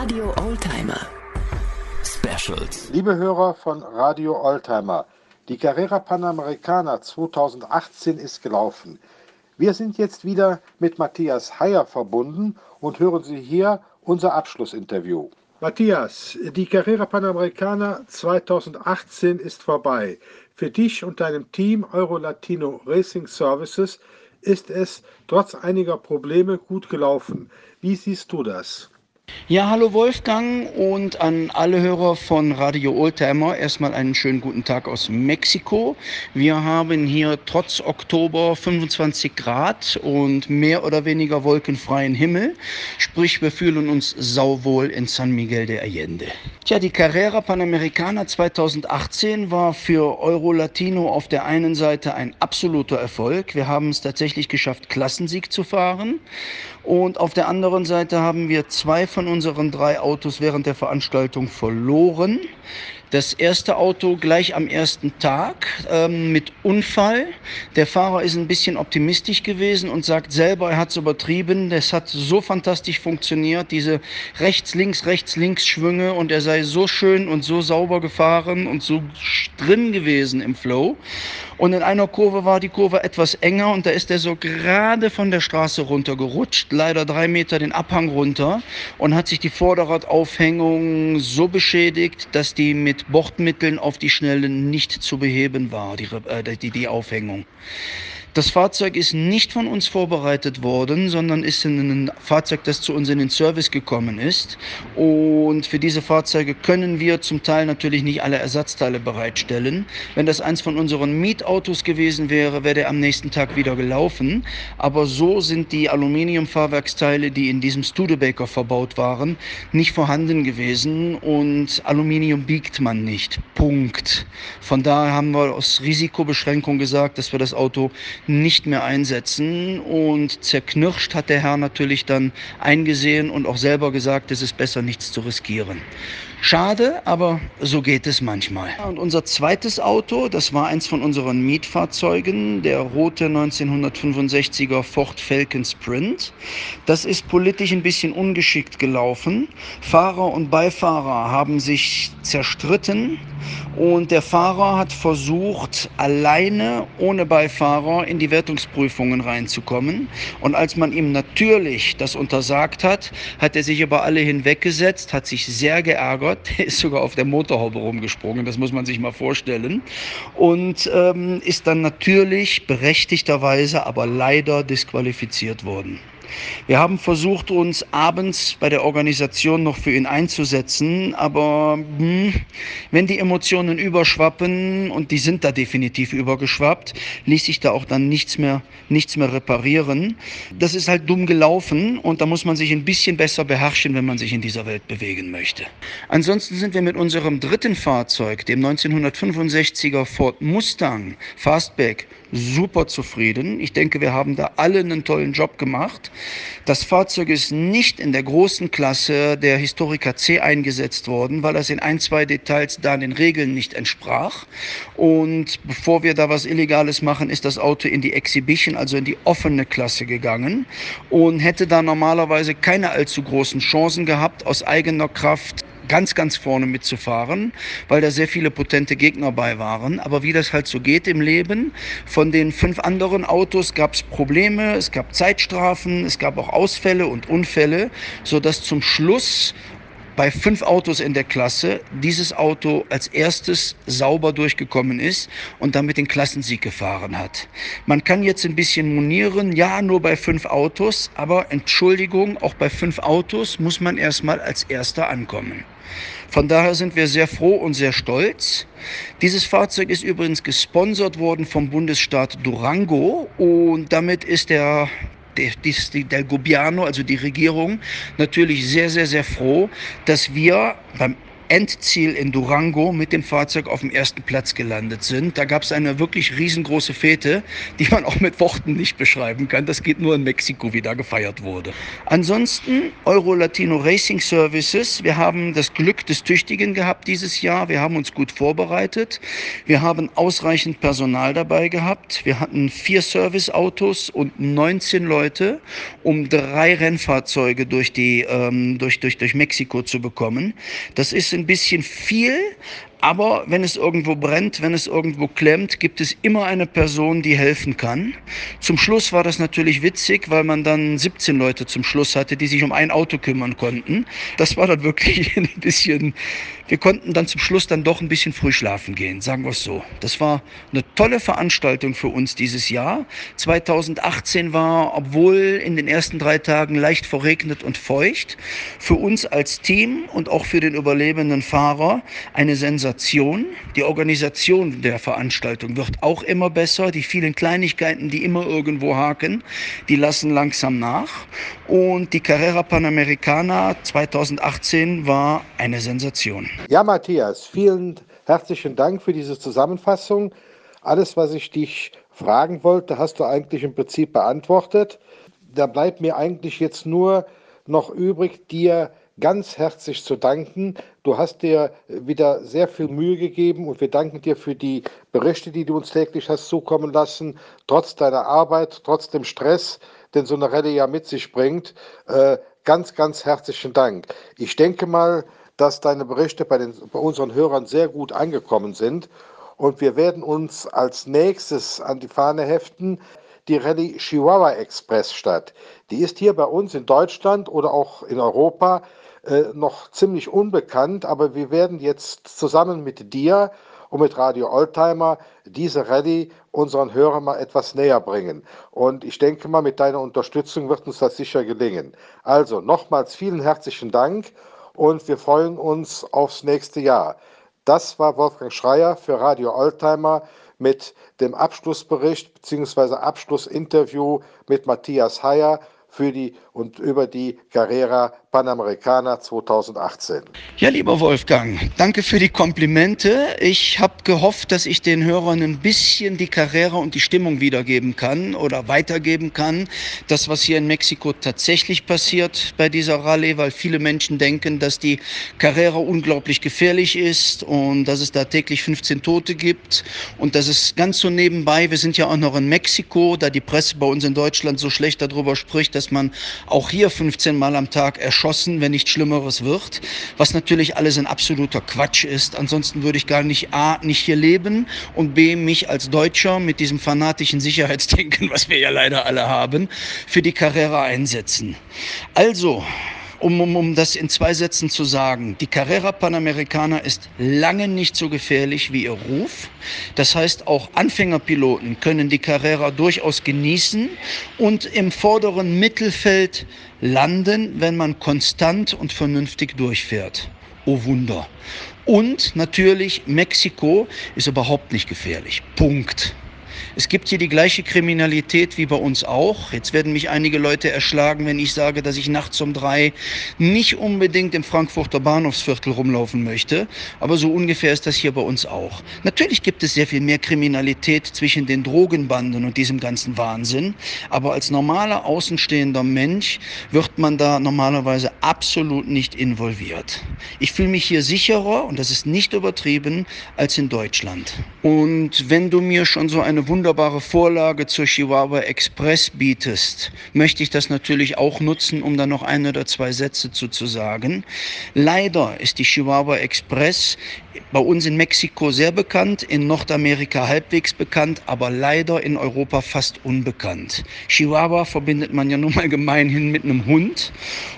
Radio Oldtimer Specials. Liebe Hörer von Radio Oldtimer, die Carrera Panamericana 2018 ist gelaufen. Wir sind jetzt wieder mit Matthias Heyer verbunden und hören Sie hier unser Abschlussinterview. Matthias, die Carrera Panamericana 2018 ist vorbei. Für dich und deinem Team Euro-Latino Racing Services ist es trotz einiger Probleme gut gelaufen. Wie siehst du das? Ja, hallo Wolfgang und an alle Hörer von Radio Oldtimer erstmal einen schönen guten Tag aus Mexiko. Wir haben hier trotz Oktober 25 Grad und mehr oder weniger wolkenfreien Himmel. Sprich, wir fühlen uns sauwohl in San Miguel de Allende. Tja, die Carrera Panamericana 2018 war für Euro-Latino auf der einen Seite ein absoluter Erfolg. Wir haben es tatsächlich geschafft, Klassensieg zu fahren. Und auf der anderen Seite haben wir 2 von unseren 3 Autos während der Veranstaltung verloren. Das erste Auto gleich am ersten Tag mit Unfall. Der Fahrer ist ein bisschen optimistisch gewesen und sagt selber, er hat es übertrieben. Das hat so fantastisch funktioniert, diese Rechts-Links Schwünge, und er sei so schön und so sauber gefahren und so drin gewesen im Flow. Und in einer Kurve war die Kurve etwas enger und da ist er so gerade von der Straße runtergerutscht, leider 3 Meter den Abhang runter, und hat sich die Vorderradaufhängung so beschädigt, dass die mit Bordmitteln auf die Schnelle nicht zu beheben war, die Aufhängung. Das Fahrzeug ist nicht von uns vorbereitet worden, sondern ist ein Fahrzeug, das zu uns in den Service gekommen ist. Und für diese Fahrzeuge können wir zum Teil natürlich nicht alle Ersatzteile bereitstellen. Wenn das eins von unseren Mietautos gewesen wäre, wäre der am nächsten Tag wieder gelaufen. Aber so sind die Aluminiumfahrwerksteile, die in diesem Studebaker verbaut waren, nicht vorhanden gewesen. Und Aluminium biegt man nicht. Punkt. Von daher haben wir aus Risikobeschränkung gesagt, dass wir das Auto nicht mehr einsetzen, und zerknirscht hat der Herr natürlich dann eingesehen und auch selber gesagt, es ist besser, nichts zu riskieren. Schade, aber so geht es manchmal. Und unser zweites Auto, das war eins von unseren Mietfahrzeugen, der rote 1965er Ford Falcon Sprint. Das ist politisch ein bisschen ungeschickt gelaufen. Fahrer und Beifahrer haben sich zerstritten und der Fahrer hat versucht, alleine ohne Beifahrer in die Wertungsprüfungen reinzukommen. Und als man ihm natürlich das untersagt hat, hat er sich über alle hinweggesetzt, hat sich sehr geärgert. Der ist sogar auf der Motorhaube rumgesprungen, das muss man sich mal vorstellen. Und ist dann natürlich berechtigterweise, aber leider disqualifiziert worden. Wir haben versucht, uns abends bei der Organisation noch für ihn einzusetzen, aber wenn die Emotionen überschwappen, und die sind da definitiv übergeschwappt, ließ sich da auch dann nichts mehr reparieren. Das ist halt dumm gelaufen, und da muss man sich ein bisschen besser beherrschen, wenn man sich in dieser Welt bewegen möchte. Ansonsten sind wir mit unserem dritten Fahrzeug, dem 1965er Ford Mustang Fastback, super zufrieden. Ich denke, wir haben da alle einen tollen Job gemacht. Das Fahrzeug ist nicht in der großen Klasse der Historica C eingesetzt worden, weil es in 1-2 Details da den Regeln nicht entsprach. Und bevor wir da was Illegales machen, ist das Auto in die Exhibition, also in die offene Klasse gegangen, und hätte da normalerweise keine allzu großen Chancen gehabt, aus eigener Kraft ganz vorne mitzufahren, weil da sehr viele potente Gegner bei waren. Aber wie das halt so geht im Leben, von den 5 anderen Autos gab es Probleme, es gab Zeitstrafen, es gab auch Ausfälle und Unfälle, sodass zum Schluss bei 5 Autos in der Klasse dieses Auto als erstes sauber durchgekommen ist und damit den Klassensieg gefahren hat. Man kann jetzt ein bisschen monieren, ja, nur bei 5 Autos, aber Entschuldigung, auch bei 5 Autos muss man erstmal als Erster ankommen. Von daher sind wir sehr froh und sehr stolz. Dieses Fahrzeug ist übrigens gesponsert worden vom Bundesstaat Durango, und damit ist der Gobierno, also die Regierung, natürlich sehr froh, dass wir beim Endziel in Durango mit dem Fahrzeug auf dem ersten Platz gelandet sind. Da gab es eine wirklich riesengroße Fete, die man auch mit Worten nicht beschreiben kann. Das geht nur in Mexiko, wie da gefeiert wurde. Ansonsten Euro Latino Racing Services. Wir haben das Glück des Tüchtigen gehabt dieses Jahr. Wir haben uns gut vorbereitet. Wir haben ausreichend Personal dabei gehabt. Wir hatten 4 Serviceautos und 19 Leute, um 3 Rennfahrzeuge durch Mexiko zu bekommen. Das ist ein bisschen viel, aber wenn es irgendwo brennt, wenn es irgendwo klemmt, gibt es immer eine Person, die helfen kann. Zum Schluss war das natürlich witzig, weil man dann 17 Leute zum Schluss hatte, die sich um ein Auto kümmern konnten. Das war dann wirklich ein bisschen, wir konnten dann zum Schluss dann doch ein bisschen früh schlafen gehen, sagen wir es so. Das war eine tolle Veranstaltung für uns dieses Jahr. 2018 war, obwohl in den ersten 3 Tagen leicht verregnet und feucht, für uns als Team und auch für den überlebenden Fahrer eine Sensation. Die Organisation der Veranstaltung wird auch immer besser. Die vielen Kleinigkeiten, die immer irgendwo haken, die lassen langsam nach. Und die Carrera Panamericana 2018 war eine Sensation. Ja, Matthias, vielen herzlichen Dank für diese Zusammenfassung. Alles, was ich dich fragen wollte, hast du eigentlich im Prinzip beantwortet. Da bleibt mir eigentlich jetzt nur noch übrig, dir ganz herzlich zu danken. Du hast dir wieder sehr viel Mühe gegeben und wir danken dir für die Berichte, die du uns täglich hast zukommen lassen, trotz deiner Arbeit, trotz dem Stress, den so eine Rallye ja mit sich bringt. Ganz, ganz herzlichen Dank. Ich denke mal, dass deine Berichte bei unseren Hörern sehr gut angekommen sind und wir werden uns als nächstes an die Fahne heften, die Rallye Chihuahua Express statt. Die ist hier bei uns in Deutschland oder auch in Europa noch ziemlich unbekannt, aber wir werden jetzt zusammen mit dir und mit Radio Oldtimer diese Rallye unseren Hörern mal etwas näher bringen. Und ich denke mal, mit deiner Unterstützung wird uns das sicher gelingen. Also nochmals vielen herzlichen Dank und wir freuen uns aufs nächste Jahr. Das war Wolfgang Schreier für Radio Oldtimer mit dem Abschlussbericht bzw. Abschlussinterview mit Matthias Heyer über die Carrera Panamericana 2018. Ja, lieber Wolfgang, danke für die Komplimente. Ich habe gehofft, dass ich den Hörern ein bisschen die Carrera und die Stimmung wiedergeben kann oder weitergeben kann. Das, was hier in Mexiko tatsächlich passiert bei dieser Rallye, weil viele Menschen denken, dass die Carrera unglaublich gefährlich ist und dass es da täglich 15 Tote gibt und das ist ganz so nebenbei. Wir sind ja auch noch in Mexiko, da die Presse bei uns in Deutschland so schlecht darüber spricht, dass man auch hier 15 Mal am Tag erschossen, wenn nicht Schlimmeres wird, was natürlich alles ein absoluter Quatsch ist. Ansonsten würde ich gar nicht A, nicht hier leben und B, mich als Deutscher mit diesem fanatischen Sicherheitsdenken, was wir ja leider alle haben, für die Carrera einsetzen. Also, um das in 2 Sätzen zu sagen, die Carrera Panamericana ist lange nicht so gefährlich wie ihr Ruf. Das heißt, auch Anfängerpiloten können die Carrera durchaus genießen und im vorderen Mittelfeld landen, wenn man konstant und vernünftig durchfährt. Oh Wunder. Und natürlich, Mexiko ist überhaupt nicht gefährlich. Punkt. Es gibt hier die gleiche Kriminalität wie bei uns auch. Jetzt werden mich einige Leute erschlagen, wenn ich sage, dass ich nachts um 3 nicht unbedingt im Frankfurter Bahnhofsviertel rumlaufen möchte. Aber so ungefähr ist das hier bei uns auch. Natürlich gibt es sehr viel mehr Kriminalität zwischen den Drogenbanden und diesem ganzen Wahnsinn. Aber als normaler außenstehender Mensch wird man da normalerweise absolut nicht involviert. Ich fühle mich hier sicherer, und das ist nicht übertrieben, als in Deutschland. Und wenn du mir schon so eine wunderbare Vorlage zur Chihuahua Express bietest, möchte ich das natürlich auch nutzen, um da noch 1 oder 2 Sätze zu sagen. Leider ist die Chihuahua Express bei uns in Mexiko sehr bekannt, in Nordamerika halbwegs bekannt, aber leider in Europa fast unbekannt. Chihuahua verbindet man ja nun mal gemeinhin mit einem Hund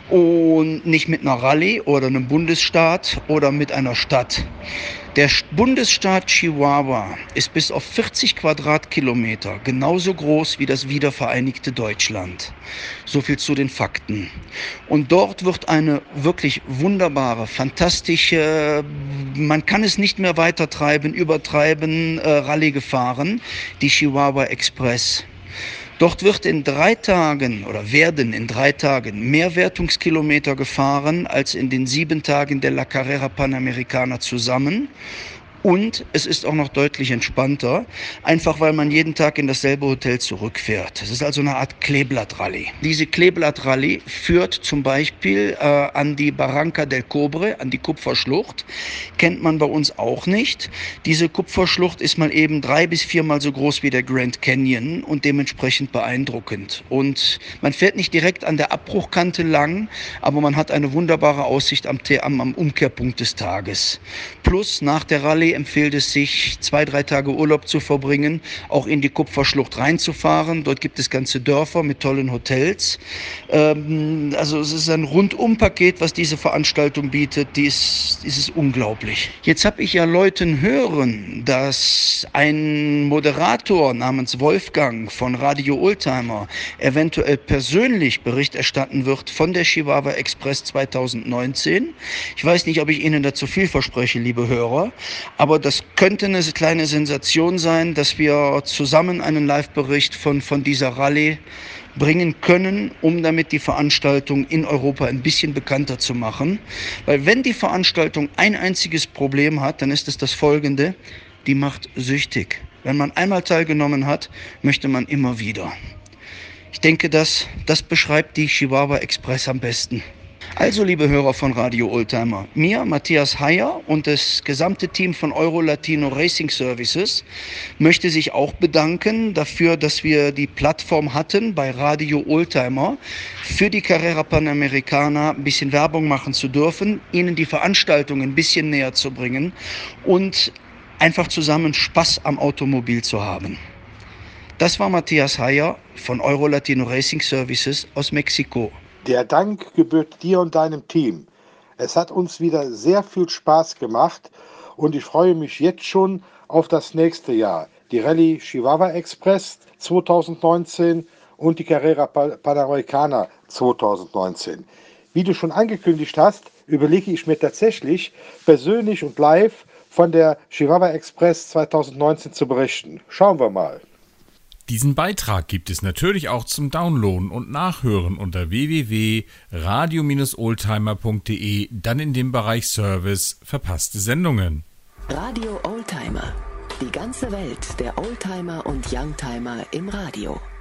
und nicht mit einer Rallye oder einem Bundesstaat oder mit einer Stadt. Der Bundesstaat Chihuahua ist bis auf 40 Quadratkilometer genauso groß wie das wiedervereinigte Deutschland. So viel zu den Fakten. Und dort wird eine wirklich wunderbare, fantastische, man kann es nicht mehr weitertreiben, übertreiben, Rallye gefahren, die Chihuahua Express. Dort wird in 3 Tagen oder werden in 3 Tagen mehr Wertungskilometer gefahren als in den 7 Tagen der La Carrera Panamericana zusammen. Und es ist auch noch deutlich entspannter, einfach weil man jeden Tag in dasselbe Hotel zurückfährt. Es ist also eine Art Kleeblatt-Rallye. Diese Kleeblatt-Rallye führt zum Beispiel an die Barranca del Cobre, an die Kupferschlucht. Kennt man bei uns auch nicht. Diese Kupferschlucht ist mal eben 3 bis 4 Mal so groß wie der Grand Canyon und dementsprechend beeindruckend. Und man fährt nicht direkt an der Abbruchkante lang, aber man hat eine wunderbare Aussicht am Umkehrpunkt des Tages. Plus nach der Rallye empfiehlt es sich, 2-3 Tage Urlaub zu verbringen, auch in die Kupferschlucht reinzufahren. Dort gibt es ganze Dörfer mit tollen Hotels. Also es ist ein Rundumpaket, was diese Veranstaltung bietet. Es ist unglaublich. Jetzt habe ich ja Leuten hören, dass ein Moderator namens Wolfgang von Radio Oldtimer eventuell persönlich Bericht erstatten wird von der Chihuahua Express 2019. Ich weiß nicht, ob ich Ihnen dazu viel verspreche, liebe Hörer. Aber das könnte eine kleine Sensation sein, dass wir zusammen einen Live-Bericht von dieser Rallye bringen können, um damit die Veranstaltung in Europa ein bisschen bekannter zu machen. Weil wenn die Veranstaltung ein einziges Problem hat, dann ist es das folgende: die macht süchtig. Wenn man einmal teilgenommen hat, möchte man immer wieder. Ich denke, das beschreibt die Chihuahua Express am besten. Also, liebe Hörer von Radio Oldtimer, mir, Matthias Heyer und das gesamte Team von Euro Latino Racing Services möchte sich auch bedanken dafür, dass wir die Plattform hatten, bei Radio Oldtimer für die Carrera Panamericana ein bisschen Werbung machen zu dürfen, Ihnen die Veranstaltung ein bisschen näher zu bringen und einfach zusammen Spaß am Automobil zu haben. Das war Matthias Heyer von Euro Latino Racing Services aus Mexiko. Der Dank gebührt dir und deinem Team. Es hat uns wieder sehr viel Spaß gemacht und ich freue mich jetzt schon auf das nächste Jahr. Die Rallye Chihuahua Express 2019 und die Carrera Panamericana 2019. Wie du schon angekündigt hast, überlege ich mir tatsächlich persönlich und live von der Chihuahua Express 2019 zu berichten. Schauen wir mal. Diesen Beitrag gibt es natürlich auch zum Downloaden und Nachhören unter www.radio-oldtimer.de, dann in dem Bereich Service verpasste Sendungen. Radio Oldtimer. Die ganze Welt der Oldtimer und Youngtimer im Radio.